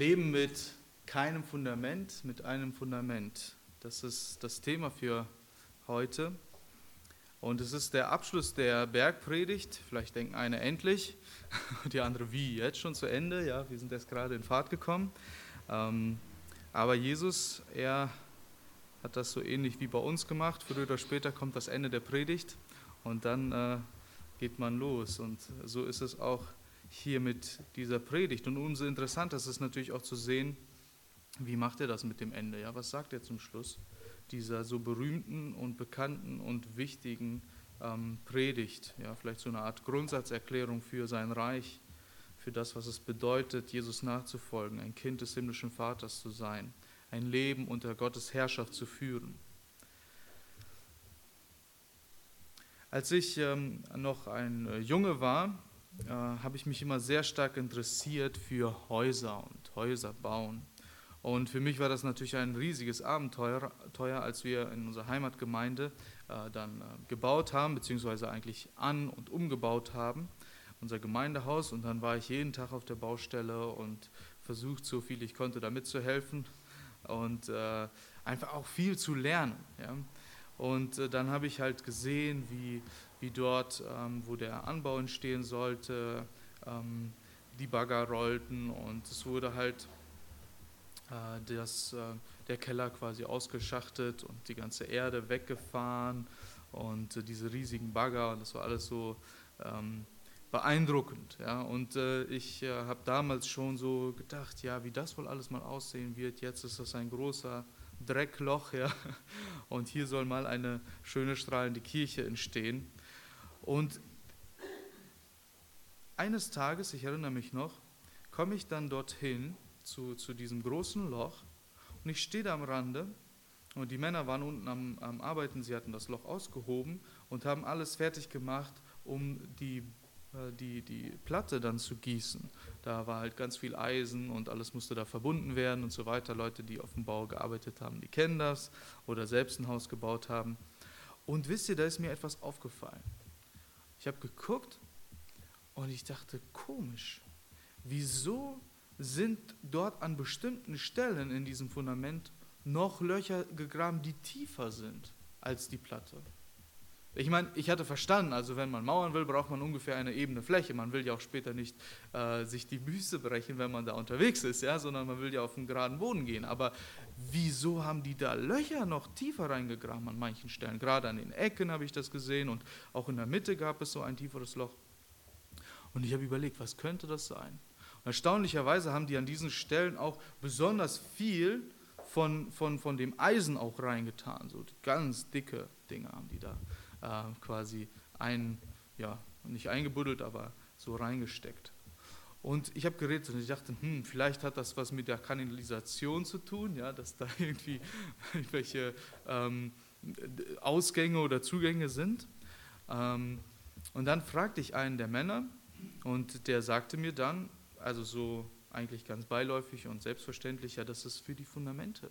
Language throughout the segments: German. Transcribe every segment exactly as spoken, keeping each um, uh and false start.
Leben mit keinem Fundament, mit einem Fundament. Das ist das Thema für heute. Und es ist der Abschluss der Bergpredigt. Vielleicht denken eine endlich, die andere wie, jetzt schon zu Ende. Ja, wir sind erst gerade in Fahrt gekommen. Ähm, aber Jesus, er hat das so ähnlich wie bei uns gemacht. Früher oder später kommt das Ende der Predigt und dann äh, geht man los. Und so ist es auch hier mit dieser Predigt. Und umso interessanter ist es natürlich auch zu sehen, wie macht er das mit dem Ende? Ja, was sagt er zum Schluss dieser so berühmten und bekannten und wichtigen ähm, Predigt? Ja, vielleicht so eine Art Grundsatzerklärung für sein Reich, für das, was es bedeutet, Jesus nachzufolgen, ein Kind des himmlischen Vaters zu sein, ein Leben unter Gottes Herrschaft zu führen. Als ich ähm, noch ein äh, Junge war, äh, habe ich mich immer sehr stark interessiert für Häuser und Häuser bauen. Und für mich war das natürlich ein riesiges Abenteuer, Teuer, als wir in unserer Heimatgemeinde äh, dann äh, gebaut haben, beziehungsweise eigentlich an- und umgebaut haben, unser Gemeindehaus. Und dann war ich jeden Tag auf der Baustelle und versucht, so viel ich konnte, da mitzuhelfen und äh, einfach auch viel zu lernen. Ja. Und äh, dann habe ich halt gesehen, wie, wie dort, ähm, wo der Anbau entstehen sollte, ähm, die Bagger rollten und es wurde halt Das, der Keller quasi ausgeschachtet und die ganze Erde weggefahren und diese riesigen Bagger, und das war alles so ähm, beeindruckend. Ja. Und äh, ich äh, habe damals schon so gedacht, ja, wie das wohl alles mal aussehen wird. Jetzt ist das ein großer Dreckloch, ja, und hier soll mal eine schöne strahlende Kirche entstehen. Und eines Tages, ich erinnere mich noch, komme ich dann dorthin, Zu, zu diesem großen Loch, und ich stehe da am Rande und die Männer waren unten am, am Arbeiten, sie hatten das Loch ausgehoben und haben alles fertig gemacht, um die, äh, die, die Platte dann zu gießen. Da war halt ganz viel Eisen und alles musste da verbunden werden und so weiter. Leute, die auf dem Bau gearbeitet haben, die kennen das oder selbst ein Haus gebaut haben. Und wisst ihr, da ist mir etwas aufgefallen. Ich habe geguckt und ich dachte, komisch, wieso sind dort an bestimmten Stellen in diesem Fundament noch Löcher gegraben, die tiefer sind als die Platte. Ich meine, ich hatte verstanden, also wenn man mauern will, braucht man ungefähr eine ebene Fläche. Man will ja auch später nicht äh, sich die Füße brechen, wenn man da unterwegs ist, ja, sondern man will ja auf den geraden Boden gehen. Aber wieso haben die da Löcher noch tiefer reingegraben an manchen Stellen? Gerade an den Ecken habe ich das gesehen und auch in der Mitte gab es so ein tieferes Loch. Und ich habe überlegt, was könnte das sein? Erstaunlicherweise haben die an diesen Stellen auch besonders viel von, von, von dem Eisen auch reingetan. So ganz dicke Dinge haben die da äh, quasi ein, ja, nicht eingebuddelt, aber so reingesteckt. Und ich habe geredet und ich dachte, hm, vielleicht hat das was mit der Kanalisation zu tun, ja, dass da irgendwie irgendwelche ähm, Ausgänge oder Zugänge sind. Ähm, und dann fragte ich einen der Männer und der sagte mir dann, also so eigentlich ganz beiläufig und selbstverständlich, ja, das ist für die Fundamente.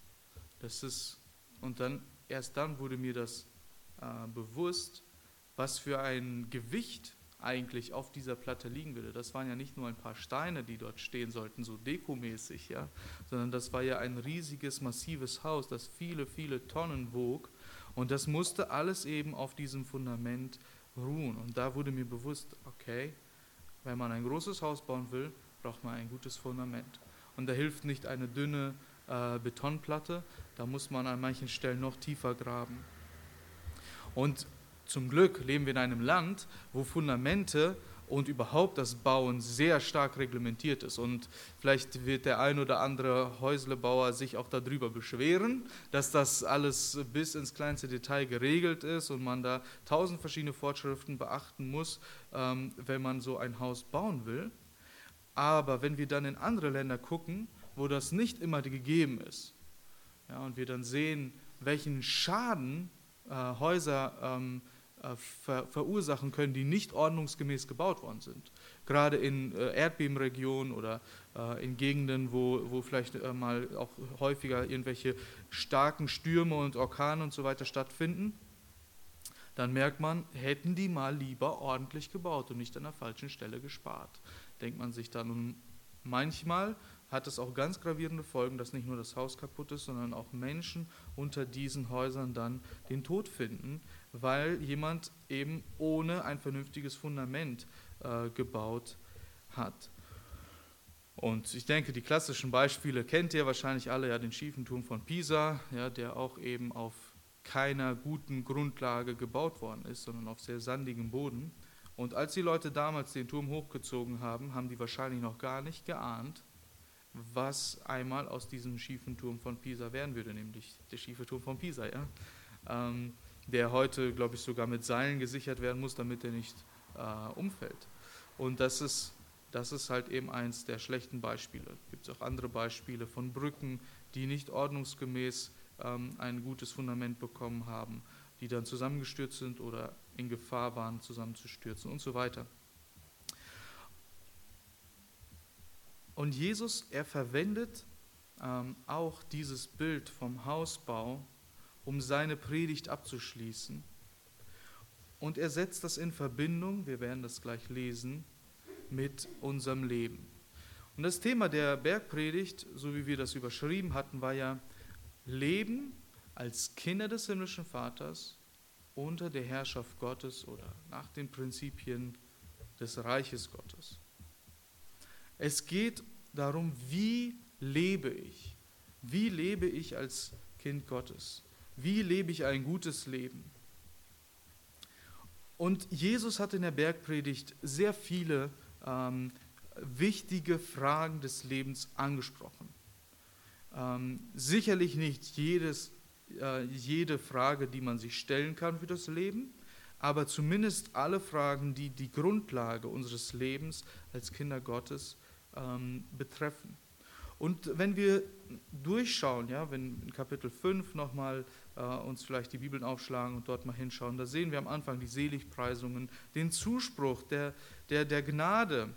Das ist, und dann, erst dann wurde mir das äh, bewusst, was für ein Gewicht eigentlich auf dieser Platte liegen würde. Das waren ja nicht nur ein paar Steine, die dort stehen sollten, so dekomäßig, ja, sondern das war ja ein riesiges, massives Haus, das viele, viele Tonnen wog. Und das musste alles eben auf diesem Fundament ruhen. Und da wurde mir bewusst, okay, wenn man ein großes Haus bauen will, braucht man ein gutes Fundament. Und da hilft nicht eine dünne äh, Betonplatte, da muss man an manchen Stellen noch tiefer graben. Und zum Glück leben wir in einem Land, wo Fundamente und überhaupt das Bauen sehr stark reglementiert ist. Und vielleicht wird der ein oder andere Häuslebauer sich auch darüber beschweren, dass das alles bis ins kleinste Detail geregelt ist und man da tausend verschiedene Vorschriften beachten muss, ähm, wenn man so ein Haus bauen will. Aber wenn wir dann in andere Länder gucken, wo das nicht immer gegeben ist, ja, und wir dann sehen, welchen Schaden äh, Häuser ähm, Ver, verursachen können, die nicht ordnungsgemäß gebaut worden sind. Gerade in äh, Erdbebenregionen oder äh, in Gegenden, wo, wo vielleicht äh, mal auch häufiger irgendwelche starken Stürme und Orkane und so weiter stattfinden, dann merkt man, hätten die mal lieber ordentlich gebaut und nicht an der falschen Stelle gespart. Denkt man sich dann, und manchmal hat es auch ganz gravierende Folgen, dass nicht nur das Haus kaputt ist, sondern auch Menschen unter diesen Häusern dann den Tod finden, weil jemand eben ohne ein vernünftiges Fundament äh, gebaut hat. Und ich denke, die klassischen Beispiele kennt ihr wahrscheinlich alle, ja, den schiefen Turm von Pisa, ja, der auch eben auf keiner guten Grundlage gebaut worden ist, sondern auf sehr sandigem Boden. Und als die Leute damals den Turm hochgezogen haben, haben die wahrscheinlich noch gar nicht geahnt, was einmal aus diesem schiefen Turm von Pisa werden würde, nämlich der schiefe Turm von Pisa, ja, ähm, der heute, glaube ich, sogar mit Seilen gesichert werden muss, damit er nicht äh, umfällt. Und das ist, das ist halt eben eins der schlechten Beispiele. Es gibt auch andere Beispiele von Brücken, die nicht ordnungsgemäß ähm, ein gutes Fundament bekommen haben, die dann zusammengestürzt sind oder in Gefahr waren, zusammenzustürzen und so weiter. Und Jesus, er verwendet ähm, auch dieses Bild vom Hausbau, um seine Predigt abzuschließen. Und er setzt das in Verbindung, wir werden das gleich lesen, mit unserem Leben. Und das Thema der Bergpredigt, so wie wir das überschrieben hatten, war ja Leben als Kinder des himmlischen Vaters unter der Herrschaft Gottes oder nach den Prinzipien des Reiches Gottes. Es geht darum, wie lebe ich? Wie lebe ich als Kind Gottes? Wie lebe ich ein gutes Leben? Und Jesus hat in der Bergpredigt sehr viele ähm, wichtige Fragen des Lebens angesprochen. Ähm, sicherlich nicht jedes, äh, jede Frage, die man sich stellen kann für das Leben, aber zumindest alle Fragen, die die Grundlage unseres Lebens als Kinder Gottes ähm, betreffen. Und wenn wir durchschauen, ja, wenn in Kapitel fünf nochmal äh, uns vielleicht die Bibeln aufschlagen und dort mal hinschauen, da sehen wir am Anfang die Seligpreisungen, den Zuspruch der, der, der Gnade,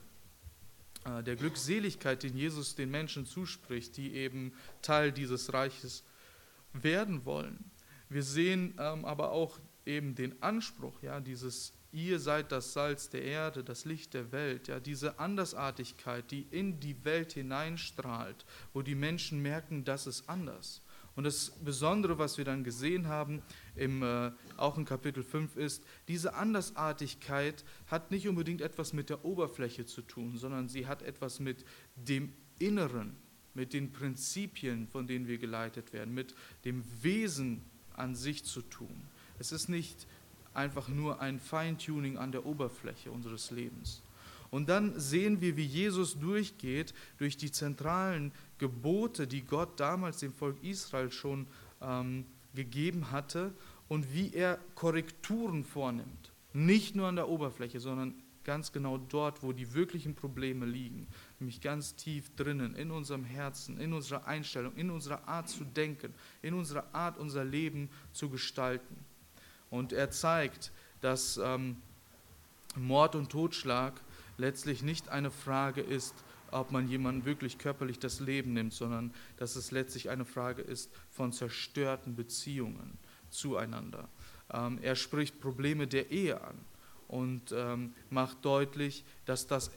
äh, der Glückseligkeit, den Jesus den Menschen zuspricht, die eben Teil dieses Reiches werden wollen. Wir sehen ähm, aber auch eben den Anspruch, ja, dieses ihr seid das Salz der Erde, das Licht der Welt, ja, diese Andersartigkeit, die in die Welt hineinstrahlt, wo die Menschen merken, das ist anders. Und das Besondere, was wir dann gesehen haben, im, äh, auch in Kapitel fünf, ist, diese Andersartigkeit hat nicht unbedingt etwas mit der Oberfläche zu tun, sondern sie hat etwas mit dem Inneren, mit den Prinzipien, von denen wir geleitet werden, mit dem Wesen an sich zu tun. Es ist nicht einfach nur ein Feintuning an der Oberfläche unseres Lebens. Und dann sehen wir, wie Jesus durchgeht durch die zentralen Gebote, die Gott damals dem Volk Israel schon ähm, gegeben hatte und wie er Korrekturen vornimmt. Nicht nur an der Oberfläche, sondern ganz genau dort, wo die wirklichen Probleme liegen, nämlich ganz tief drinnen, in unserem Herzen, in unserer Einstellung, in unserer Art zu denken, in unserer Art, unser Leben zu gestalten. Und er zeigt, dass ähm, Mord und Totschlag letztlich nicht eine Frage ist, ob man jemandem wirklich körperlich das Leben nimmt, sondern dass es letztlich eine Frage ist von zerstörten Beziehungen zueinander. Ähm, er spricht Probleme der Ehe an und ähm, macht deutlich, dass, das,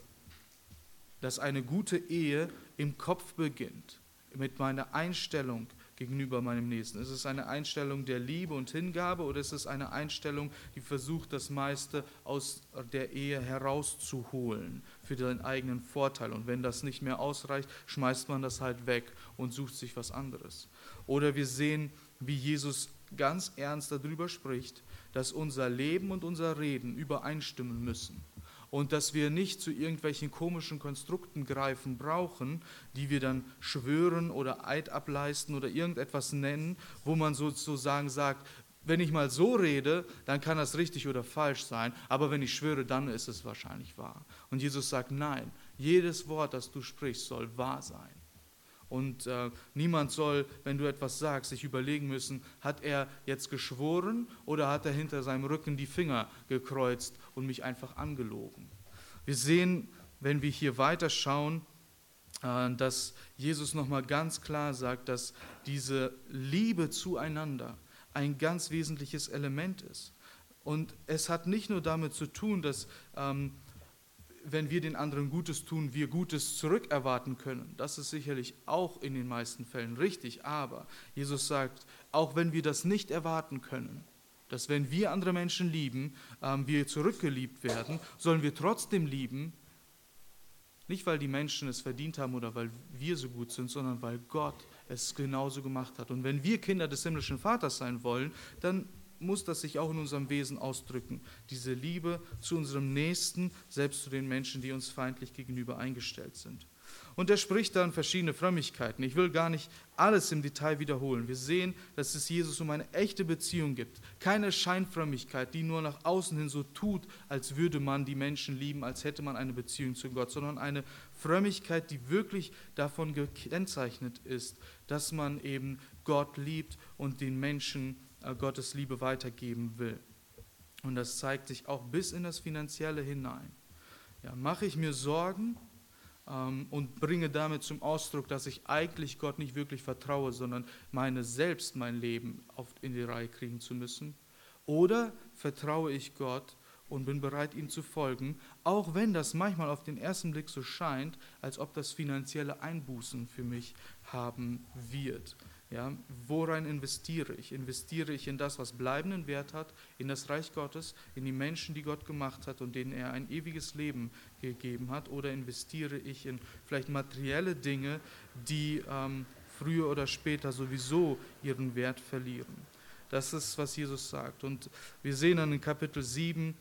dass eine gute Ehe im Kopf beginnt, mit meiner Einstellung gegenüber meinem Nächsten. Ist es eine Einstellung der Liebe und Hingabe oder ist es eine Einstellung, die versucht, das meiste aus der Ehe herauszuholen für den eigenen Vorteil? Und wenn das nicht mehr ausreicht, schmeißt man das halt weg und sucht sich was anderes. Oder wir sehen, wie Jesus ganz ernst darüber spricht, dass unser Leben und unser Reden übereinstimmen müssen. Und dass wir nicht zu irgendwelchen komischen Konstrukten greifen brauchen, die wir dann schwören oder Eid ableisten oder irgendetwas nennen, wo man sozusagen sagt, wenn ich mal so rede, dann kann das richtig oder falsch sein, aber wenn ich schwöre, dann ist es wahrscheinlich wahr. Und Jesus sagt, nein, jedes Wort, das du sprichst, soll wahr sein. Und äh, niemand soll, wenn du etwas sagst, sich überlegen müssen, hat er jetzt geschworen oder hat er hinter seinem Rücken die Finger gekreuzt und mich einfach angelogen. Wir sehen, wenn wir hier weiterschauen, äh, dass Jesus nochmal ganz klar sagt, dass diese Liebe zueinander ein ganz wesentliches Element ist. Und es hat nicht nur damit zu tun, dass ähm, wenn wir den anderen Gutes tun, wir Gutes zurückerwarten können. Das ist sicherlich auch in den meisten Fällen richtig, aber Jesus sagt, auch wenn wir das nicht erwarten können, dass wenn wir andere Menschen lieben, ähm, wir zurückgeliebt werden, sollen wir trotzdem lieben, nicht weil die Menschen es verdient haben oder weil wir so gut sind, sondern weil Gott es genauso gemacht hat. Und wenn wir Kinder des himmlischen Vaters sein wollen, dann muss das sich auch in unserem Wesen ausdrücken. Diese Liebe zu unserem Nächsten, selbst zu den Menschen, die uns feindlich gegenüber eingestellt sind. Und er spricht dann verschiedene Frömmigkeiten. Ich will gar nicht alles im Detail wiederholen. Wir sehen, dass es Jesus um eine echte Beziehung gibt. Keine Scheinfrömmigkeit, die nur nach außen hin so tut, als würde man die Menschen lieben, als hätte man eine Beziehung zu Gott, sondern eine Frömmigkeit, die wirklich davon gekennzeichnet ist, dass man eben Gott liebt und den Menschen Gottes Liebe weitergeben will. Und das zeigt sich auch bis in das Finanzielle hinein. Ja, mache ich mir Sorgen ähm, und bringe damit zum Ausdruck, dass ich eigentlich Gott nicht wirklich vertraue, sondern meine selbst mein Leben auf, in die Reihe kriegen zu müssen? Oder vertraue ich Gott und bin bereit, ihm zu folgen, auch wenn das manchmal auf den ersten Blick so scheint, als ob das finanzielle Einbußen für mich haben wird? Ja, worein investiere ich? Investiere ich in das, was bleibenden Wert hat, in das Reich Gottes, in die Menschen, die Gott gemacht hat und denen er ein ewiges Leben gegeben hat? Oder investiere ich in vielleicht materielle Dinge, die ähm, früher oder später sowieso ihren Wert verlieren? Das ist, was Jesus sagt. Und wir sehen dann in Kapitel sieben,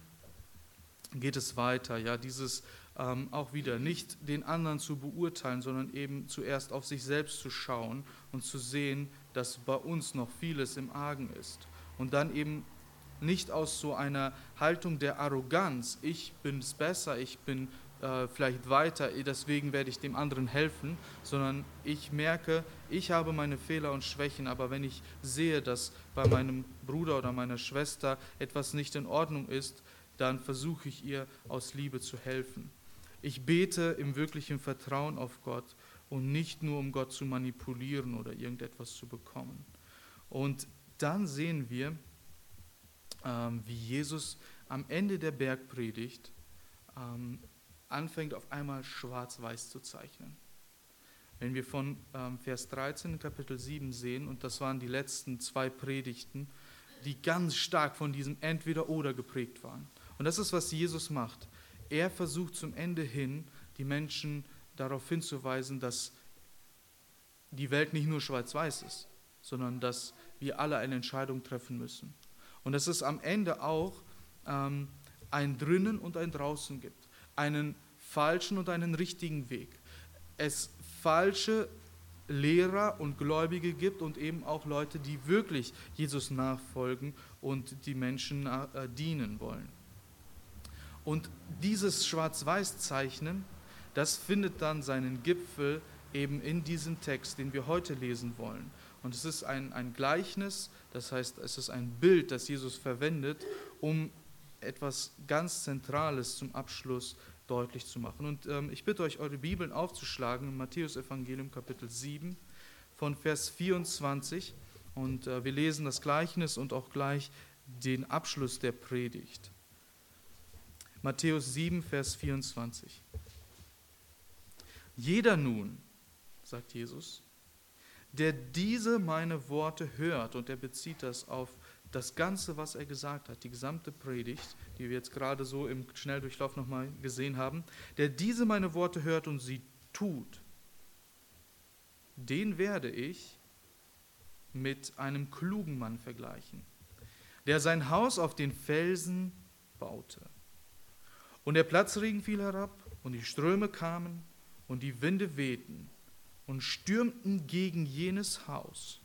geht es weiter, ja, dieses ähm, auch wieder nicht den anderen zu beurteilen, sondern eben zuerst auf sich selbst zu schauen und zu sehen, dass bei uns noch vieles im Argen ist. Und dann eben nicht aus so einer Haltung der Arroganz, ich bin es besser, ich bin äh, vielleicht weiter, deswegen werde ich dem anderen helfen, sondern ich merke, ich habe meine Fehler und Schwächen, aber wenn ich sehe, dass bei meinem Bruder oder meiner Schwester etwas nicht in Ordnung ist, dann versuche ich ihr aus Liebe zu helfen. Ich bete im wirklichen Vertrauen auf Gott und nicht nur, um Gott zu manipulieren oder irgendetwas zu bekommen. Und dann sehen wir, ähm, wie Jesus am Ende der Bergpredigt ähm, anfängt, auf einmal schwarz-weiß zu zeichnen. Wenn wir von ähm, Vers dreizehn in Kapitel sieben sehen, und das waren die letzten zwei Predigten, die ganz stark von diesem Entweder-Oder geprägt waren. Und das ist, was Jesus macht. Er versucht zum Ende hin, die Menschen darauf hinzuweisen, dass die Welt nicht nur schwarz-weiß ist, sondern dass wir alle eine Entscheidung treffen müssen. Und dass es am Ende auch ähm, ein Drinnen und ein Draußen gibt. Einen falschen und einen richtigen Weg. Es falsche Lehrer und Gläubige gibt und eben auch Leute, die wirklich Jesus nachfolgen und die Menschen äh, dienen wollen. Und dieses Schwarz-Weiß-Zeichnen, das findet dann seinen Gipfel eben in diesem Text, den wir heute lesen wollen. Und es ist ein, ein Gleichnis, das heißt, es ist ein Bild, das Jesus verwendet, um etwas ganz Zentrales zum Abschluss deutlich zu machen. Und ähm, ich bitte euch, eure Bibeln aufzuschlagen im Matthäus-Evangelium Kapitel sieben von Vers vierundzwanzig. Und äh, wir lesen das Gleichnis und auch gleich den Abschluss der Predigt. Matthäus sieben, Vers vierundzwanzig. Jeder nun, sagt Jesus, der diese meine Worte hört, und er bezieht das auf das Ganze, was er gesagt hat, die gesamte Predigt, die wir jetzt gerade so im Schnelldurchlauf nochmal gesehen haben, der diese meine Worte hört und sie tut, den werde ich mit einem klugen Mann vergleichen, der sein Haus auf den Felsen baute. Und der Platzregen fiel herab, und die Ströme kamen, und die Winde wehten und stürmten gegen jenes Haus.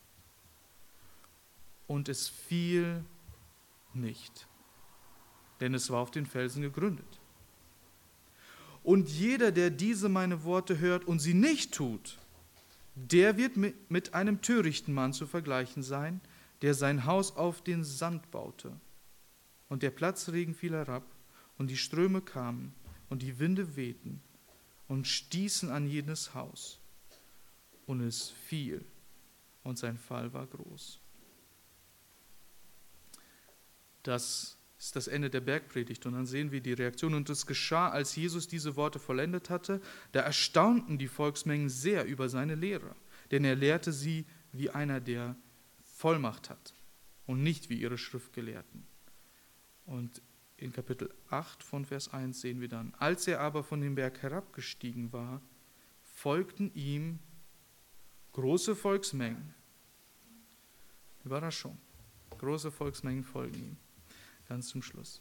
Und es fiel nicht, denn es war auf den Felsen gegründet. Und jeder, der diese meine Worte hört und sie nicht tut, der wird mit einem törichten Mann zu vergleichen sein, der sein Haus auf den Sand baute. Und der Platzregen fiel herab, und die Ströme kamen, und die Winde wehten und stießen an jenes Haus. Und es fiel, und sein Fall war groß. Das ist das Ende der Bergpredigt und dann sehen wir die Reaktion. Und es geschah, als Jesus diese Worte vollendet hatte, da erstaunten die Volksmengen sehr über seine Lehre, denn er lehrte sie wie einer, der Vollmacht hat und nicht wie ihre Schriftgelehrten. Und in Kapitel acht von Vers eins sehen wir dann, als er aber von dem Berg herabgestiegen war, folgten ihm große Volksmengen. Überraschung, große Volksmengen folgen ihm. Ganz zum Schluss.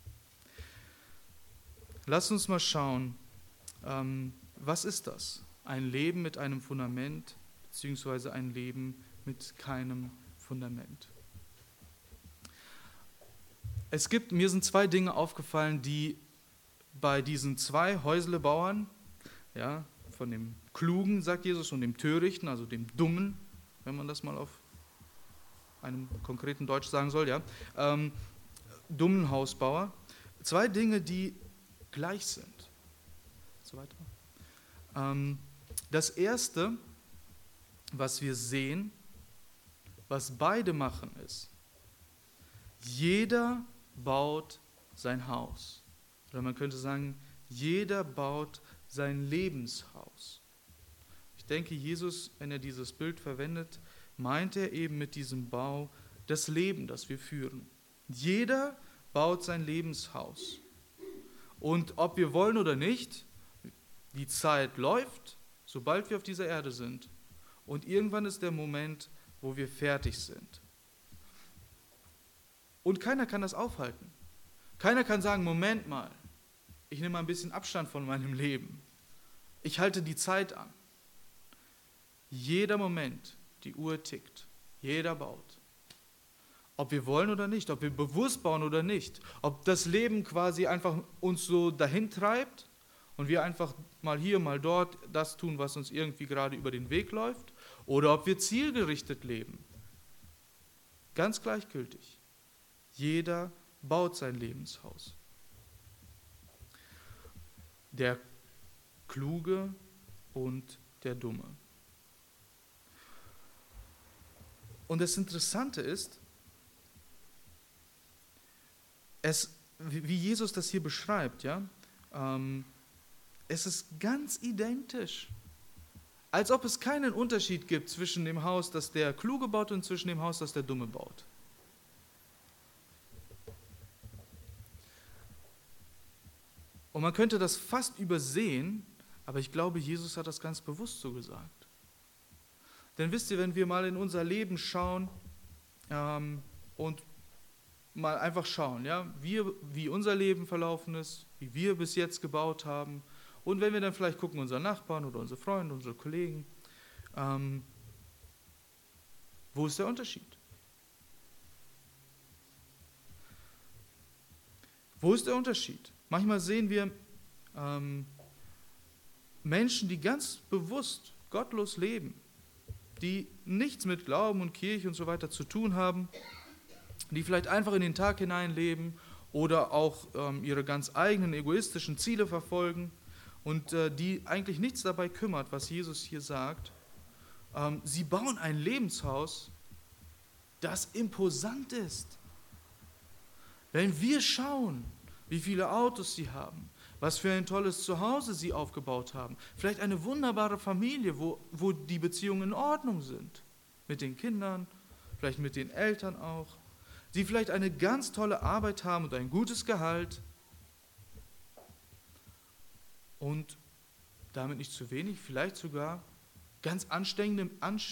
Lass uns mal schauen, ähm, was ist das? Ein Leben mit einem Fundament, beziehungsweise ein Leben mit keinem Fundament. Es gibt, mir sind zwei Dinge aufgefallen, die bei diesen zwei Häuslebauern, ja, von dem Klugen, sagt Jesus, und dem Törichten, also dem Dummen, wenn man das mal auf einem konkreten Deutsch sagen soll, ja, ähm, dummen Hausbauer, zwei Dinge, die gleich sind. So weiter. Ähm, das erste, was wir sehen, was beide machen, ist, jeder baut sein Haus. Oder man könnte sagen, jeder baut sein Lebenshaus. Ich denke, Jesus, wenn er dieses Bild verwendet, meint er eben mit diesem Bau das Leben, das wir führen. Jeder baut sein Lebenshaus. Und ob wir wollen oder nicht, die Zeit läuft, sobald wir auf dieser Erde sind. Und irgendwann ist der Moment, wo wir fertig sind. Und keiner kann das aufhalten. Keiner kann sagen, Moment mal, ich nehme mal ein bisschen Abstand von meinem Leben. Ich halte die Zeit an. Jeder Moment, die Uhr tickt. Jeder baut. Ob wir wollen oder nicht, ob wir bewusst bauen oder nicht, ob das Leben quasi einfach uns so dahin treibt und wir einfach mal hier, mal dort das tun, was uns irgendwie gerade über den Weg läuft, oder ob wir zielgerichtet leben. Ganz gleichgültig. Jeder baut sein Lebenshaus. Der Kluge und der Dumme. Und das Interessante ist, es, wie Jesus das hier beschreibt, ja, ähm, es ist ganz identisch. Als ob es keinen Unterschied gibt zwischen dem Haus, das der Kluge baut, und zwischen dem Haus, das der Dumme baut. Und man könnte das fast übersehen, aber ich glaube, Jesus hat das ganz bewusst so gesagt. Denn wisst ihr, wenn wir mal in unser Leben schauen ähm, und mal einfach schauen, ja, wie, wie unser Leben verlaufen ist, wie wir bis jetzt gebaut haben, und wenn wir dann vielleicht gucken, unsere Nachbarn oder unsere Freunde, unsere Kollegen, ähm, wo ist der Unterschied? Wo ist der Unterschied? Manchmal sehen wir ähm, Menschen, die ganz bewusst gottlos leben, die nichts mit Glauben und Kirche und so weiter zu tun haben, die vielleicht einfach in den Tag hinein leben oder auch ähm, ihre ganz eigenen egoistischen Ziele verfolgen und äh, die eigentlich nichts dabei kümmert, was Jesus hier sagt. Ähm, sie bauen ein Lebenshaus, das imposant ist. Wenn wir schauen, wie viele Autos sie haben, was für ein tolles Zuhause sie aufgebaut haben, vielleicht eine wunderbare Familie, wo, wo die Beziehungen in Ordnung sind, mit den Kindern, vielleicht mit den Eltern auch, sie vielleicht eine ganz tolle Arbeit haben und ein gutes Gehalt und damit nicht zu wenig, vielleicht sogar ganz anständige,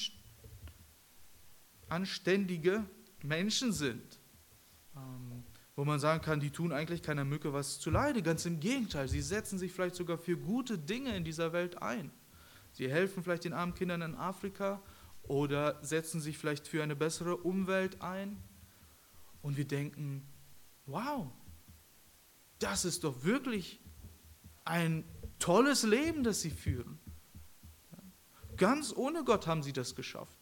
anständige Menschen sind, ähm, wo man sagen kann, die tun eigentlich keiner Mücke was zuleide. Ganz im Gegenteil, sie setzen sich vielleicht sogar für gute Dinge in dieser Welt ein. Sie helfen vielleicht den armen Kindern in Afrika oder setzen sich vielleicht für eine bessere Umwelt ein. Und wir denken, wow, das ist doch wirklich ein tolles Leben, das sie führen. Ganz ohne Gott haben sie das geschafft.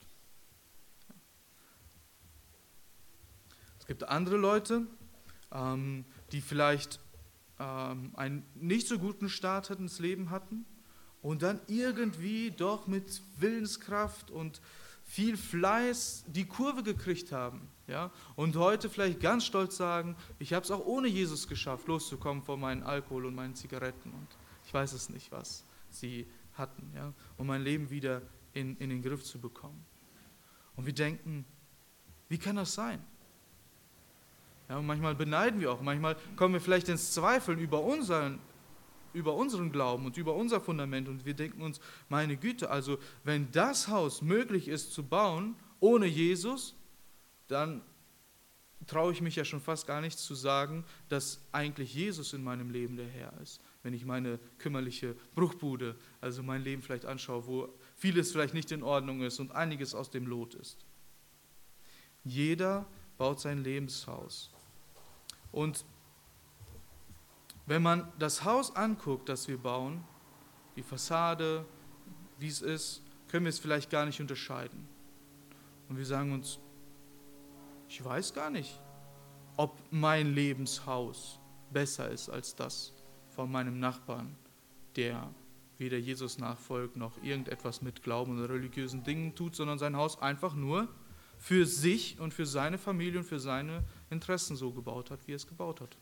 Es gibt andere Leute, ähm, die vielleicht ähm, einen nicht so guten Start ins Leben hatten und dann irgendwie doch mit Willenskraft und viel Fleiß die Kurve gekriegt haben Ja? Und heute vielleicht ganz stolz sagen, ich habe es auch ohne Jesus geschafft, loszukommen von meinem Alkohol und meinen Zigaretten und ich weiß es nicht, was sie hatten, ja? Um mein Leben wieder in, in den Griff zu bekommen. Und wir denken, wie kann das sein? Ja, und manchmal beneiden wir auch, manchmal kommen wir vielleicht ins Zweifeln über unseren, über unseren Glauben und über unser Fundament und wir denken uns, meine Güte, also wenn das Haus möglich ist zu bauen ohne Jesus, dann traue ich mich ja schon fast gar nicht zu sagen, dass eigentlich Jesus in meinem Leben der Herr ist. Wenn ich meine kümmerliche Bruchbude, also mein Leben vielleicht anschaue, wo vieles vielleicht nicht in Ordnung ist und einiges aus dem Lot ist. Jeder baut sein Lebenshaus. Und wenn man das Haus anguckt, das wir bauen, die Fassade, wie es ist, können wir es vielleicht gar nicht unterscheiden. Und wir sagen uns, ich weiß gar nicht, ob mein Lebenshaus besser ist als das von meinem Nachbarn, der weder Jesus nachfolgt, noch irgendetwas mit Glauben oder religiösen Dingen tut, sondern sein Haus einfach nur für sich und für seine Familie und für seine Interessen so gebaut hat, wie er es gebaut hat.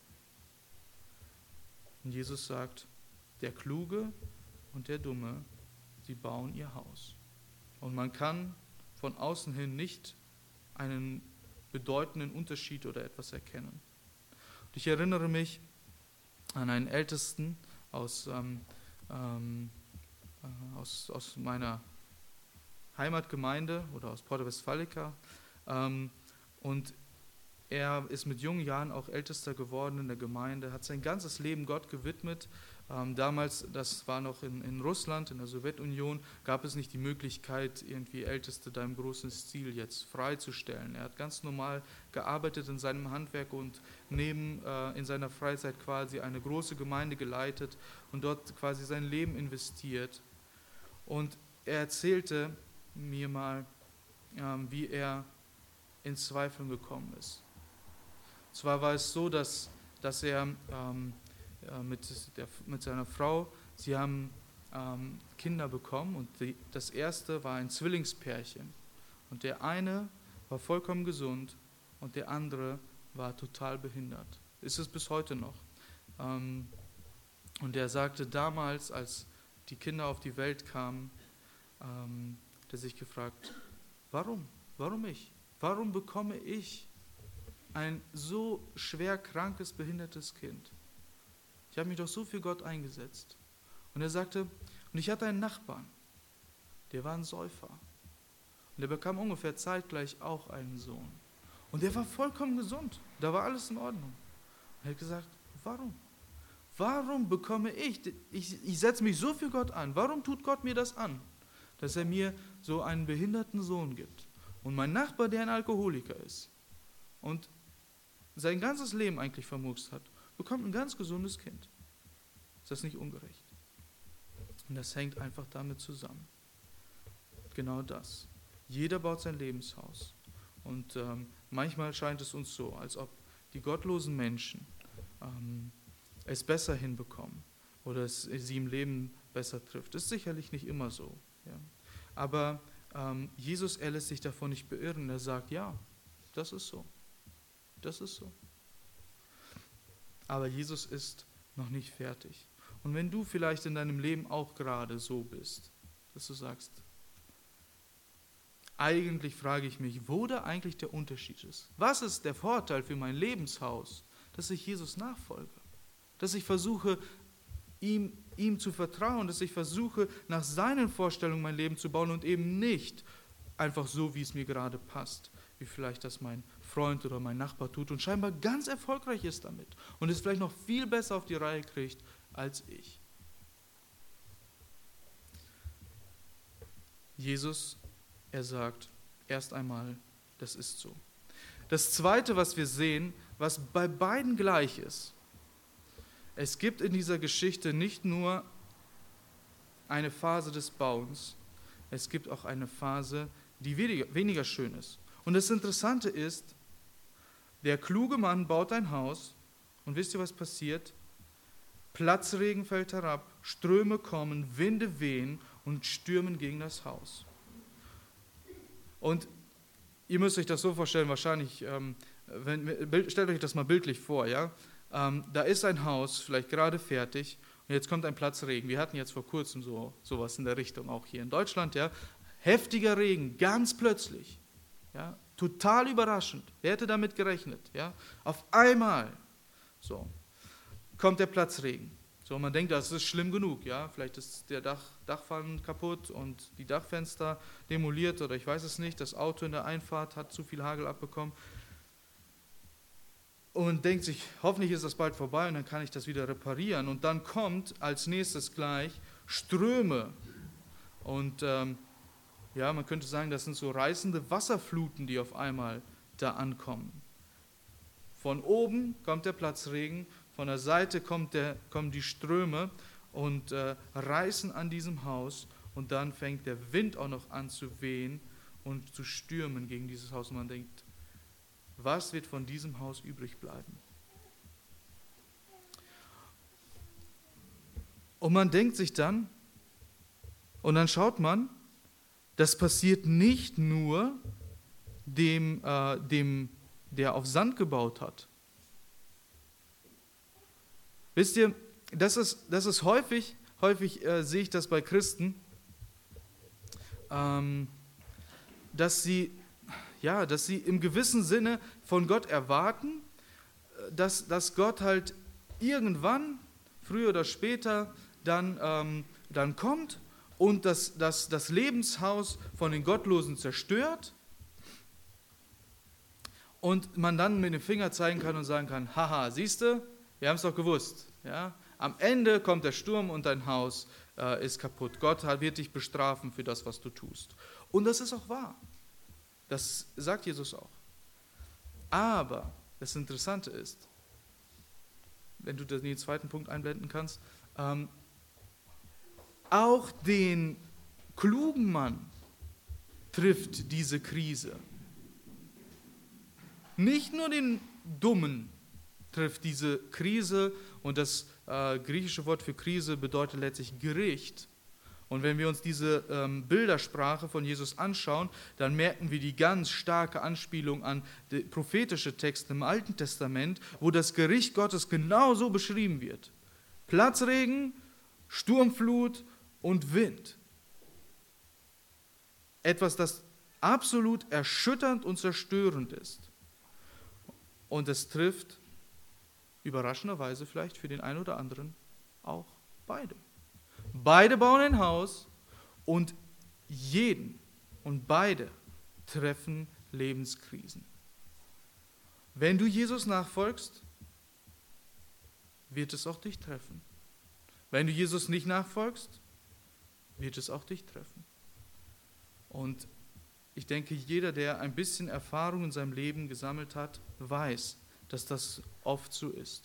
Und Jesus sagt, der Kluge und der Dumme, sie bauen ihr Haus. Und man kann von außen hin nicht einen bedeutenden Unterschied oder etwas erkennen. Und ich erinnere mich an einen Ältesten aus, ähm, ähm, äh, aus, aus meiner Heimatgemeinde oder aus Porta Westfalica. Ähm, und er ist mit jungen Jahren auch Ältester geworden in der Gemeinde, hat sein ganzes Leben Gott gewidmet. Ähm, damals, das war noch in, in Russland, in der Sowjetunion, gab es nicht die Möglichkeit, irgendwie Älteste da im großen Stil jetzt freizustellen. Er hat ganz normal gearbeitet in seinem Handwerk und neben äh, in seiner Freizeit quasi eine große Gemeinde geleitet und dort quasi sein Leben investiert. Und er erzählte mir mal, ähm, wie er in Zweifeln gekommen ist. Zwar war es so, dass, dass er ähm, mit, der, mit seiner Frau, sie haben ähm, Kinder bekommen und die, das erste war ein Zwillingspärchen. Und der eine war vollkommen gesund und der andere war total behindert. Ist es bis heute noch. Ähm, und er sagte damals, als die Kinder auf die Welt kamen, ähm, hat er sich gefragt, warum? Warum ich? Warum bekomme ich ein so schwer krankes, behindertes Kind? Ich habe mich doch so für Gott eingesetzt. Und er sagte, und ich hatte einen Nachbarn, der war ein Säufer. Und der bekam ungefähr zeitgleich auch einen Sohn. Und der war vollkommen gesund. Da war alles in Ordnung. Und er hat gesagt, warum? Warum bekomme ich, ich, ich setze mich so für Gott an, warum tut Gott mir das an, dass er mir so einen behinderten Sohn gibt? Und mein Nachbar, der ein Alkoholiker ist und sein ganzes Leben eigentlich vermurkst hat, bekommt ein ganz gesundes Kind. Ist das nicht ungerecht? Und das hängt einfach damit zusammen. Genau das. Jeder baut sein Lebenshaus. Und ähm, manchmal scheint es uns so, als ob die gottlosen Menschen ähm, es besser hinbekommen oder es sie im Leben besser trifft. Das ist sicherlich nicht immer so. Ja. Aber ähm, Jesus, er lässt sich davon nicht beirren. Er sagt, ja, das ist so. Das ist so. Aber Jesus ist noch nicht fertig. Und wenn du vielleicht in deinem Leben auch gerade so bist, dass du sagst, eigentlich frage ich mich, wo da eigentlich der Unterschied ist. Was ist der Vorteil für mein Lebenshaus, dass ich Jesus nachfolge? Dass ich versuche, ihm, ihm zu vertrauen, dass ich versuche, nach seinen Vorstellungen mein Leben zu bauen und eben nicht einfach so, wie es mir gerade passt, wie vielleicht das mein Freund oder mein Nachbar tut und scheinbar ganz erfolgreich ist damit und es vielleicht noch viel besser auf die Reihe kriegt als ich. Jesus, er sagt erst einmal, das ist so. Das Zweite, was wir sehen, was bei beiden gleich ist, es gibt in dieser Geschichte nicht nur eine Phase des Bauens, es gibt auch eine Phase, die weniger, weniger schön ist. Und das Interessante ist, der kluge Mann baut ein Haus und wisst ihr, was passiert? Platzregen fällt herab, Ströme kommen, Winde wehen und stürmen gegen das Haus. Und ihr müsst euch das so vorstellen, wahrscheinlich, ähm, wenn, stellt euch das mal bildlich vor, ja. Ähm, da ist ein Haus, vielleicht gerade fertig, und jetzt kommt ein Platzregen. Wir hatten jetzt vor kurzem so sowas in der Richtung, auch hier in Deutschland, ja. Heftiger Regen, ganz plötzlich, ja, total überraschend. Wer hätte damit gerechnet, ja? Auf einmal, so, kommt der Platzregen. So, man denkt, das ist schlimm genug, ja. Vielleicht ist der Dach, Dachpfannen kaputt und die Dachfenster demoliert oder ich weiß es nicht. Das Auto in der Einfahrt hat zu viel Hagel abbekommen. Und denkt sich, hoffentlich ist das bald vorbei und dann kann ich das wieder reparieren. Und dann kommt als nächstes gleich Ströme. Und ähm, ja, man könnte sagen, das sind so reißende Wasserfluten, die auf einmal da ankommen. Von oben kommt der Platzregen, von der Seite kommt der, kommen die Ströme und äh, reißen an diesem Haus. Und dann fängt der Wind auch noch an zu wehen und zu stürmen gegen dieses Haus. Und man denkt, was wird von diesem Haus übrig bleiben? Und man denkt sich dann, und dann schaut man, das passiert nicht nur dem, äh, dem, der auf Sand gebaut hat. Wisst ihr, das ist, das ist häufig, häufig äh, sehe ich das bei Christen, ähm, dass sie Ja, dass sie im gewissen Sinne von Gott erwarten, dass, dass Gott halt irgendwann, früher oder später, dann, ähm, dann kommt und das, das, das Lebenshaus von den Gottlosen zerstört und man dann mit dem Finger zeigen kann und sagen kann, haha, siehst du, wir haben es doch gewusst. Ja? Am Ende kommt der Sturm und dein Haus äh, ist kaputt. Gott wird dich bestrafen für das, was du tust. Und das ist auch wahr. Das sagt Jesus auch. Aber das Interessante ist, wenn du den zweiten Punkt einblenden kannst, ähm, auch den klugen Mann trifft diese Krise. Nicht nur den Dummen trifft diese Krise und das äh, griechische Wort für Krise bedeutet letztlich Gericht. Und wenn wir uns diese ähm, Bildersprache von Jesus anschauen, dann merken wir die ganz starke Anspielung an die prophetische Texte im Alten Testament, wo das Gericht Gottes genau so beschrieben wird. Platzregen, Sturmflut und Wind. Etwas, das absolut erschütternd und zerstörend ist. Und es trifft überraschenderweise vielleicht für den einen oder anderen auch beide. Beide bauen ein Haus und jeden und beide treffen Lebenskrisen. Wenn du Jesus nachfolgst, wird es auch dich treffen. Wenn du Jesus nicht nachfolgst, wird es auch dich treffen. Und ich denke, jeder, der ein bisschen Erfahrung in seinem Leben gesammelt hat, weiß, dass das oft so ist.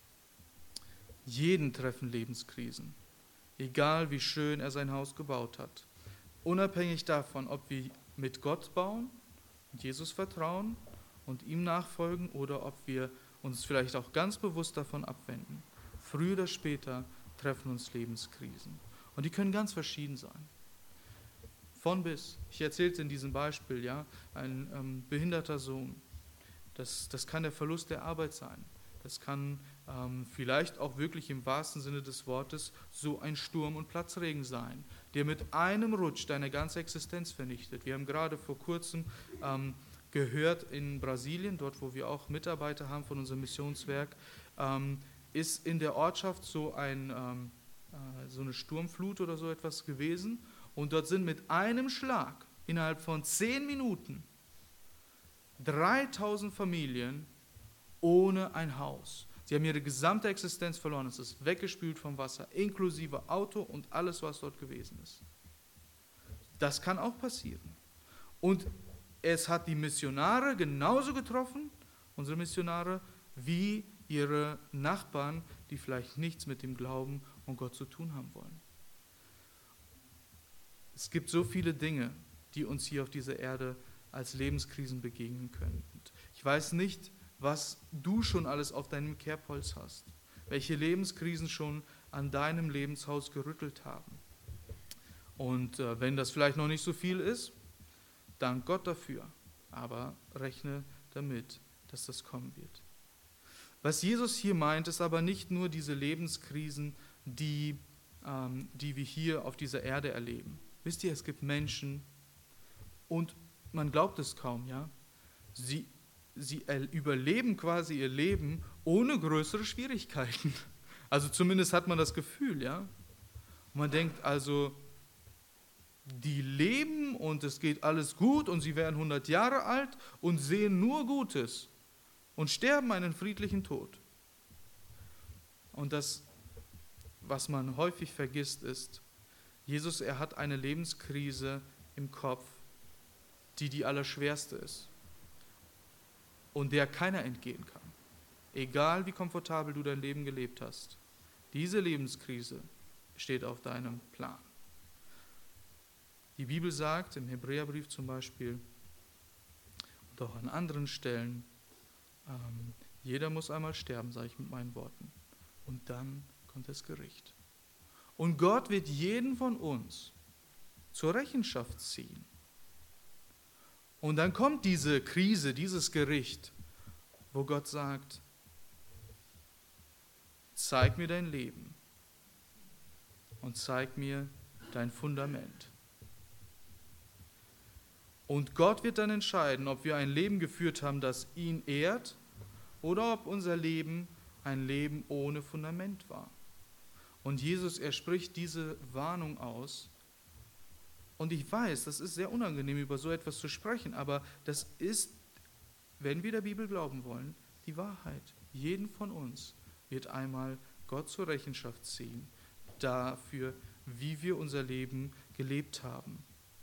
Jeden treffen Lebenskrisen. Egal wie schön er sein Haus gebaut hat. Unabhängig davon, ob wir mit Gott bauen, Jesus vertrauen und ihm nachfolgen oder ob wir uns vielleicht auch ganz bewusst davon abwenden. Früher oder später treffen uns Lebenskrisen. Und die können ganz verschieden sein. Von bis. Ich erzählte in diesem Beispiel, ja, ein ähm, behinderter Sohn. Das, das kann der Verlust der Arbeit sein. Das kann ähm, vielleicht auch wirklich im wahrsten Sinne des Wortes so ein Sturm und Platzregen sein, der mit einem Rutsch deine ganze Existenz vernichtet. Wir haben gerade vor kurzem ähm, gehört in Brasilien, dort wo wir auch Mitarbeiter haben von unserem Missionswerk, ähm, ist in der Ortschaft so, ein, ähm, äh, so eine Sturmflut oder so etwas gewesen und dort sind mit einem Schlag innerhalb von zehn Minuten dreitausend Familien ohne ein Haus. Sie haben ihre gesamte Existenz verloren. Es ist weggespült vom Wasser, inklusive Auto und alles, was dort gewesen ist. Das kann auch passieren. Und es hat die Missionare genauso getroffen, unsere Missionare, wie ihre Nachbarn, die vielleicht nichts mit dem Glauben und Gott zu tun haben wollen. Es gibt so viele Dinge, die uns hier auf dieser Erde als Lebenskrisen begegnen können. Und ich weiß nicht, was du schon alles auf deinem Kerbholz hast, welche Lebenskrisen schon an deinem Lebenshaus gerüttelt haben. Und äh, wenn das vielleicht noch nicht so viel ist, dank Gott dafür. aber rechne damit, dass das kommen wird. Was Jesus hier meint, ist aber nicht nur diese Lebenskrisen, die, ähm, die wir hier auf dieser Erde erleben. Wisst ihr, es gibt Menschen, und man glaubt es kaum, ja, sie, sie überleben quasi ihr Leben ohne größere Schwierigkeiten. Also zumindest hat man das Gefühl, ja. Und man denkt also, die leben und es geht alles gut und sie werden hundert Jahre alt und sehen nur Gutes und sterben einen friedlichen Tod. Und das, was man häufig vergisst, ist, Jesus, er hat eine Lebenskrise im Kopf, die die allerschwerste ist und der keiner entgehen kann. Egal wie komfortabel du dein Leben gelebt hast, diese Lebenskrise steht auf deinem Plan. Die Bibel sagt, im Hebräerbrief zum Beispiel und auch an anderen Stellen, ähm, jeder muss einmal sterben, sage ich mit meinen Worten. Und dann kommt das Gericht. Und Gott wird jeden von uns zur Rechenschaft ziehen. Und dann kommt diese Krise, dieses Gericht, wo Gott sagt, zeig mir dein Leben und zeig mir dein Fundament. Und Gott wird dann entscheiden, ob wir ein Leben geführt haben, das ihn ehrt, oder ob unser Leben ein Leben ohne Fundament war. Und Jesus, er spricht diese Warnung aus. Und ich weiß, das ist sehr unangenehm, über so etwas zu sprechen, aber das ist, wenn wir der Bibel glauben wollen, die Wahrheit. Jeden von uns wird einmal Gott zur Rechenschaft ziehen, dafür, wie wir unser Leben gelebt haben.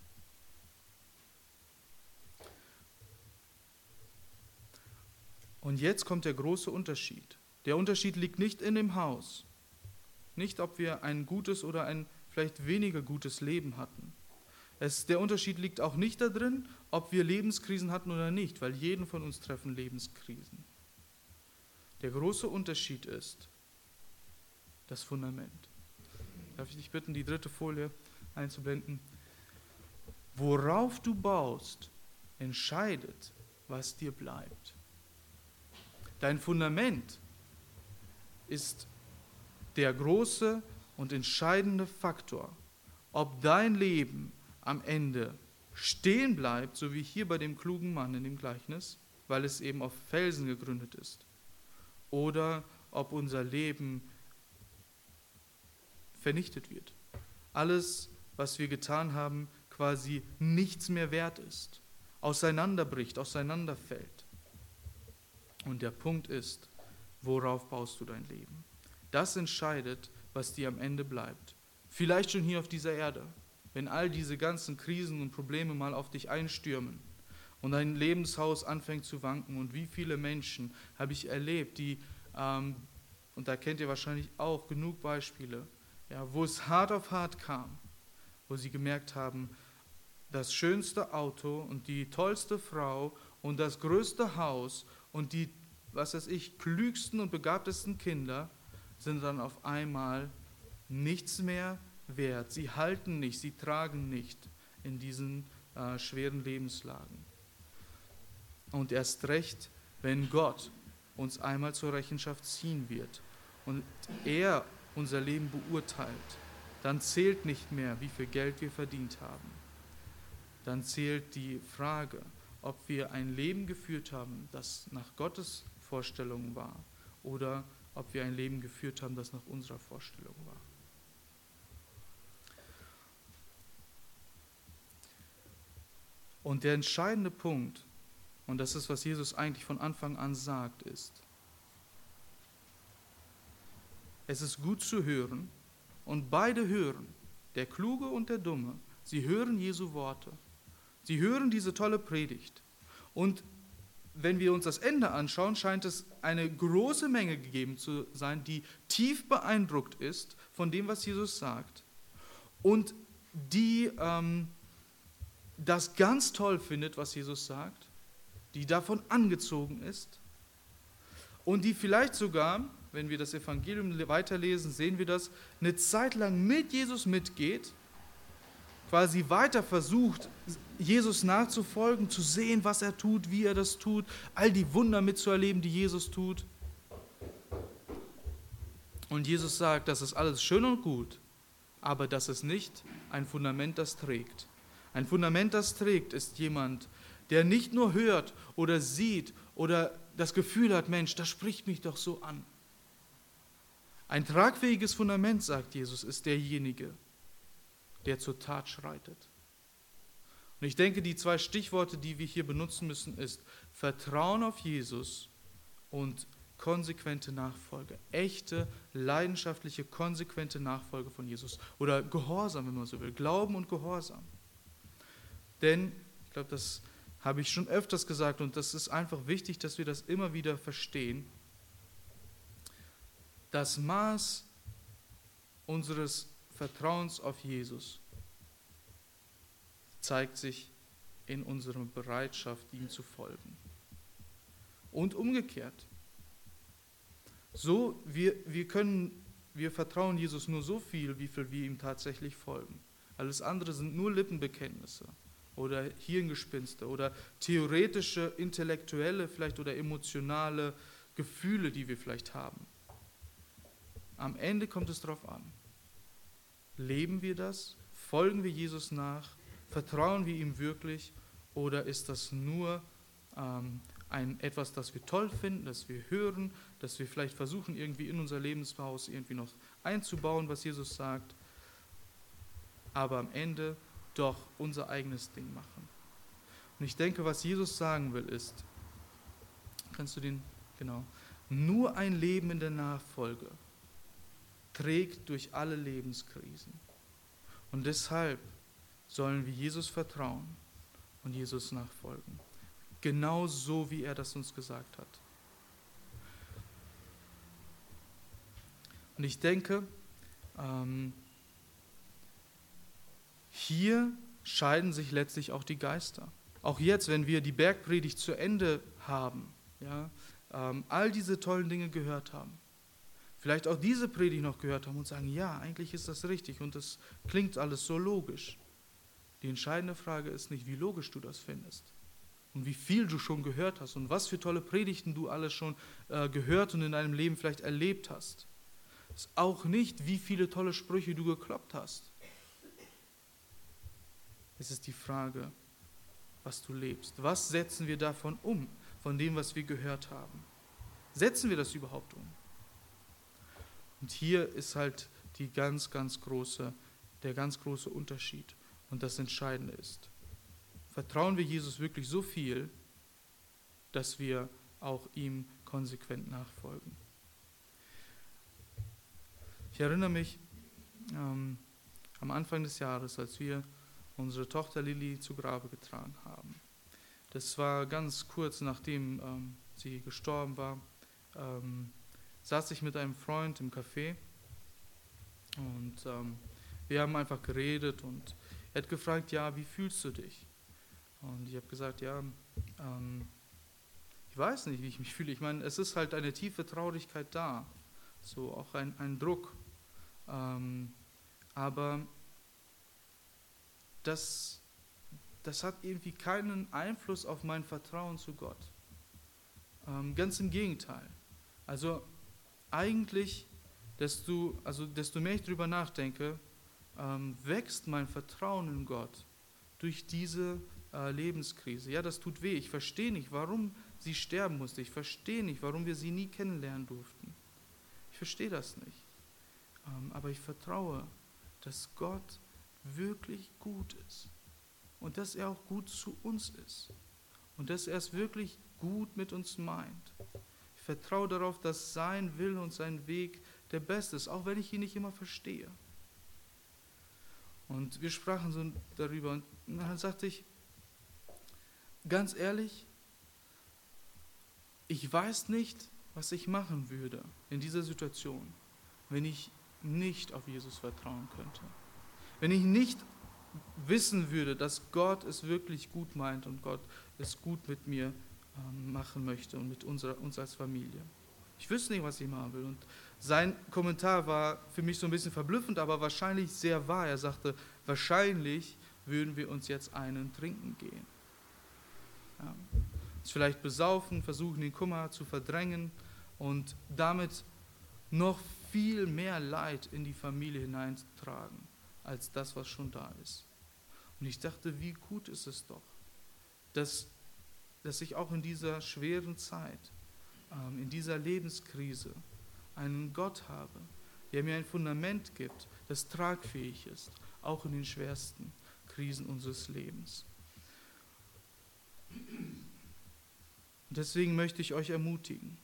Und jetzt kommt der große Unterschied. Der Unterschied liegt nicht in dem Haus, nicht ob wir ein gutes oder ein vielleicht weniger gutes Leben hatten. Es, der Unterschied liegt auch nicht darin, ob wir Lebenskrisen hatten oder nicht, weil jeden von uns treffen Lebenskrisen. Der große Unterschied ist das Fundament. Darf ich dich bitten, die dritte Folie einzublenden? Worauf du baust, entscheidet, was dir bleibt. Dein Fundament ist der große und entscheidende Faktor, ob dein Leben am Ende stehen bleibt, so wie hier bei dem klugen Mann in dem Gleichnis, weil es eben auf Felsen gegründet ist, oder ob unser Leben vernichtet wird. Alles, was wir getan haben, quasi nichts mehr wert ist, auseinanderbricht, auseinanderfällt. Und der Punkt ist, worauf baust du dein Leben? Das entscheidet, was dir am Ende bleibt. Vielleicht schon hier auf dieser Erde, wenn all diese ganzen Krisen und Probleme mal auf dich einstürmen und dein Lebenshaus anfängt zu wanken. Und wie viele Menschen habe ich erlebt, die, ähm, und da kennt ihr wahrscheinlich auch genug Beispiele, ja, wo es hart auf hart kam, wo sie gemerkt haben, das schönste Auto und die tollste Frau und das größte Haus und die, was weiß ich, klügsten und begabtesten Kinder sind dann auf einmal nichts mehr wert. Sie halten nicht, sie tragen nicht in diesen äh, schweren Lebenslagen. Und erst recht, wenn Gott uns einmal zur Rechenschaft ziehen wird und er unser Leben beurteilt, dann zählt nicht mehr, wie viel Geld wir verdient haben. Dann zählt die Frage, ob wir ein Leben geführt haben, das nach Gottes Vorstellung war, oder ob wir ein Leben geführt haben, das nach unserer Vorstellung war. Und der entscheidende Punkt, und das ist, was Jesus eigentlich von Anfang an sagt, ist, es ist gut zu hören, und beide hören, der Kluge und der Dumme, sie hören Jesu Worte. Sie hören diese tolle Predigt. Und wenn wir uns das Ende anschauen, scheint es eine große Menge gegeben zu sein, die tief beeindruckt ist von dem, was Jesus sagt. Und die ähm, das ganz toll findet, was Jesus sagt, die davon angezogen ist und die vielleicht sogar, wenn wir das Evangelium weiterlesen, sehen wir das, eine Zeit lang mit Jesus mitgeht quasi weiter versucht, Jesus nachzufolgen, zu sehen, was er tut, wie er das tut, all die Wunder mitzuerleben, die Jesus tut. Und Jesus sagt, das ist alles schön und gut, aber das ist nicht ein Fundament, das trägt. Ein Fundament, das trägt, ist jemand, der nicht nur hört oder sieht oder das Gefühl hat, Mensch, das spricht mich doch so an. Ein tragfähiges Fundament, sagt Jesus, ist derjenige, der zur Tat schreitet. Und ich denke, die zwei Stichworte, die wir hier benutzen müssen, ist Vertrauen auf Jesus und konsequente Nachfolge. Echte, leidenschaftliche, konsequente Nachfolge von Jesus. Oder Gehorsam, wenn man so will. Glauben und Gehorsam. Denn, ich glaube, das habe ich schon öfters gesagt und das ist einfach wichtig, dass wir das immer wieder verstehen. Das Maß unseres Vertrauens auf Jesus zeigt sich in unserer Bereitschaft, ihm zu folgen. Und umgekehrt. So, wir, wir können, wir vertrauen Jesus nur so viel, wie viel wir ihm tatsächlich folgen. Alles andere sind nur Lippenbekenntnisse oder Hirngespinste oder theoretische, intellektuelle vielleicht oder emotionale Gefühle, die wir vielleicht haben. Am Ende kommt es darauf an. Leben wir das? Folgen wir Jesus nach? Vertrauen wir ihm wirklich? Oder ist das nur ähm, ein, etwas, das wir toll finden, das wir hören, das wir vielleicht versuchen, irgendwie in unser Lebenshaus irgendwie noch einzubauen, was Jesus sagt, aber am Ende doch unser eigenes Ding machen? Und ich denke, was Jesus sagen will, ist, kannst du den, genau, nur ein Leben in der Nachfolge trägt durch alle Lebenskrisen. Und deshalb sollen wir Jesus vertrauen und Jesus nachfolgen. Genau so, wie er das uns gesagt hat. Und ich denke, ähm, hier scheiden sich letztlich auch die Geister. Auch jetzt, wenn wir die Bergpredigt zu Ende haben, ja, ähm, all diese tollen Dinge gehört haben, vielleicht auch diese Predigt noch gehört haben und sagen, ja, eigentlich ist das richtig und das klingt alles so logisch. Die entscheidende Frage ist nicht, wie logisch du das findest und wie viel du schon gehört hast und was für tolle Predigten du alles schon äh, gehört und in deinem Leben vielleicht erlebt hast. Es ist auch nicht, wie viele tolle Sprüche du gekloppt hast. Es ist die Frage, was du lebst. Was setzen wir davon um, von dem, was wir gehört haben? Setzen wir das überhaupt um? Und hier ist halt die ganz, ganz große, der ganz große Unterschied und das Entscheidende ist. Vertrauen wir Jesus wirklich so viel, dass wir auch ihm konsequent nachfolgen? Ich erinnere mich ähm, am Anfang des Jahres, als wir unsere Tochter Lilly zu Grabe getragen haben. Das war ganz kurz nachdem ähm, sie gestorben war. Ähm, saß ich mit einem Freund im Café und ähm, wir haben einfach geredet und er hat gefragt, ja, wie fühlst du dich? Und ich habe gesagt, ja, ähm, ich weiß nicht, wie ich mich fühle. Ich meine, es ist halt eine tiefe Traurigkeit da, so auch ein, ein Druck. Ähm, aber das, das hat irgendwie keinen Einfluss auf mein Vertrauen zu Gott. Ähm, ganz im Gegenteil. Also eigentlich, desto, also desto mehr ich darüber nachdenke, ähm, wächst mein Vertrauen in Gott durch diese äh, Lebenskrise. Ja, das tut weh. Ich verstehe nicht, warum sie sterben musste. Ich verstehe nicht, warum wir sie nie kennenlernen durften. Ich verstehe das nicht. Ähm, aber ich vertraue, dass Gott wirklich gut ist und dass er auch gut zu uns ist und dass er es wirklich gut mit uns meint. Ich vertraue darauf, dass sein Wille und sein Weg der beste ist, auch wenn ich ihn nicht immer verstehe. Und wir sprachen so darüber und dann sagte ich, ganz ehrlich, ich weiß nicht, was ich machen würde in dieser Situation, wenn ich nicht auf Jesus vertrauen könnte. Wenn ich nicht wissen würde, dass Gott es wirklich gut meint und Gott es gut mit mir ähm, machen möchte und mit unserer, uns als Familie. Ich wüsste nicht, was ich machen will. Und sein Kommentar war für mich so ein bisschen verblüffend, aber wahrscheinlich sehr wahr. Er sagte, wahrscheinlich würden wir uns jetzt einen trinken gehen. Ja. Uns vielleicht besaufen, versuchen den Kummer zu verdrängen und damit noch viel mehr Leid in die Familie hineintragen, als das, was schon da ist. Und ich dachte, wie gut ist es doch, dass, dass ich auch in dieser schweren Zeit, ähm, in dieser Lebenskrise einen Gott habe, der mir ein Fundament gibt, das tragfähig ist, auch in den schwersten Krisen unseres Lebens. Und deswegen möchte ich euch ermutigen,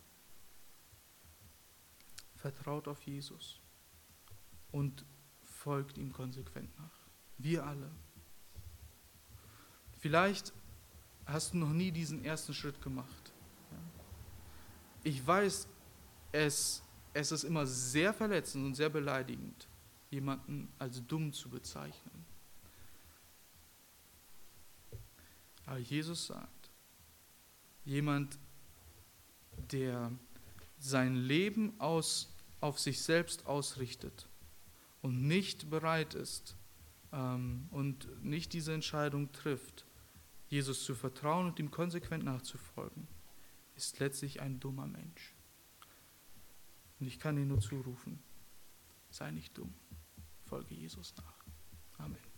vertraut auf Jesus und folgt ihm konsequent nach. Wir alle. Vielleicht hast du noch nie diesen ersten Schritt gemacht. Ich weiß, es, es ist immer sehr verletzend und sehr beleidigend, jemanden als dumm zu bezeichnen. Aber Jesus sagt, jemand, der sein Leben aus, auf sich selbst ausrichtet und nicht bereit ist ähm, und nicht diese Entscheidung trifft, Jesus zu vertrauen und ihm konsequent nachzufolgen, ist letztlich ein dummer Mensch. Und ich kann dir nur zurufen, sei nicht dumm, folge Jesus nach. Amen.